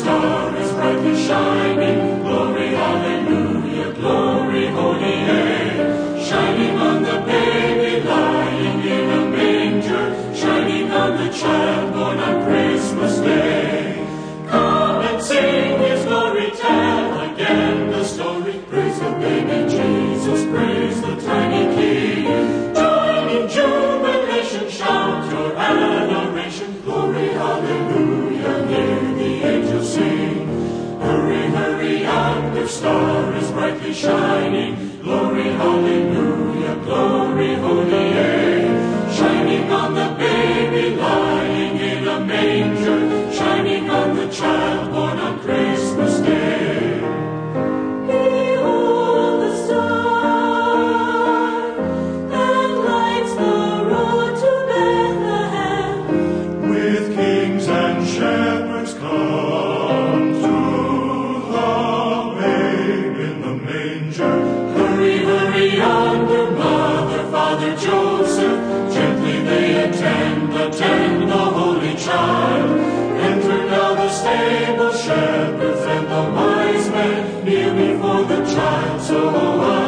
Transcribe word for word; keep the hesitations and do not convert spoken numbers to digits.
star is brightly shining. Glory, hallelujah, glory, holy, yea. Shining on the baby lying in a manger, shining on the child born on Christmas Day. Come and sing his glory, tell again the story. Praise the baby Jesus, praise the tiny King. Join in jubilation, shout your adoration. Glory, hallelujah, hear the angels sing. Hurry, hurry, yonder star is brightly shining. Glory, hallelujah, glory, holy, yea. Shining on the baby lying in a manger, shining on the child born on Christmas Day. Behold the star that lights the road to Bethlehem, with kings and shepherds come to the babe in the manger. Hurry, hurry, yonder mother, father, Joseph, gently they attend, attend the holy child. Enter now the stable shepherds and the wise men, kneel before the child, so